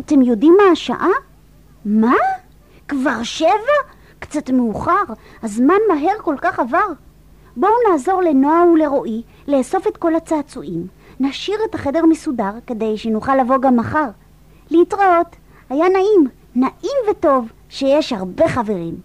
אתם יודעים מה השעה? מה? כבר 7? קצת מאוחר, הזמן מהר כל כך עבר. בואו נעזור לנועה ולרועי לאסוף את כל הצעצועים. נשאיר את החדר מסודר כדי שנוכל לבוא גם מחר. להתראות, היה נעים וטוב שיש הרבה חברים.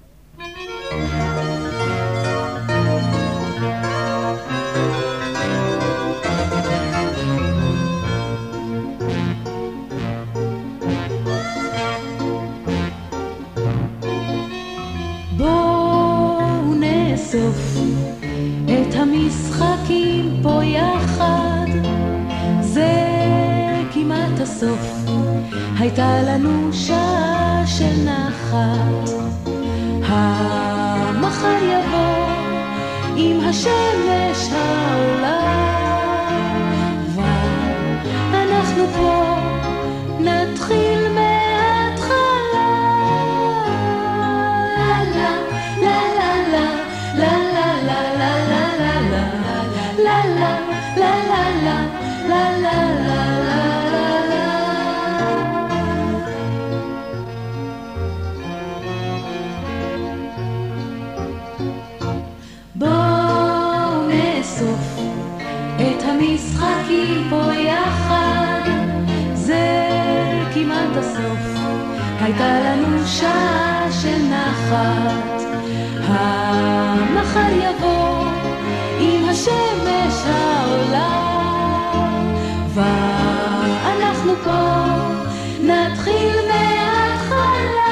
בואו נאסוף את המשחקים פה יחד, זה כמעט הסוף, הייתה לנו שעה של נחת. המחר יבוא עם השמש העולה, ואנחנו פה נתחיל מההתחלה. לה לה לה לה לה לה לה לה לה לה לה לה לה. בואו נאסוף את המשחקים פה יחד, זה כמעט הסוף, הייתה לנו שעה של נחת. המחר יבוא עם השמש העולה, ואנחנו פה נתחיל מההתחלה.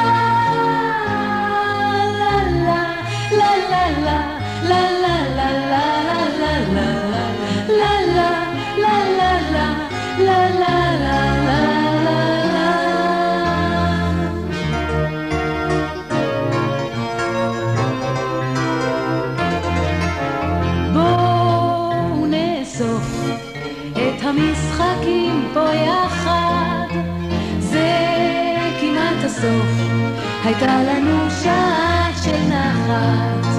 לה לה לה לה לה לה לה לה לה לה לה לה לה. בואו נאסוף את המשחקים פה יחד, זה כמעט הסוף, הייתה לנו שעה של נחת.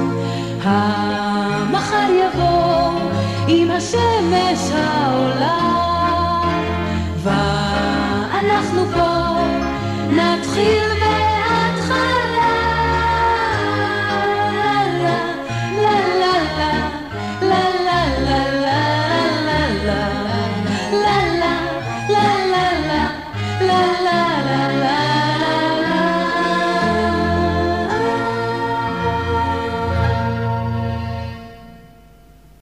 המחר יבוא עם השמש העולה, ואנחנו פה נתחיל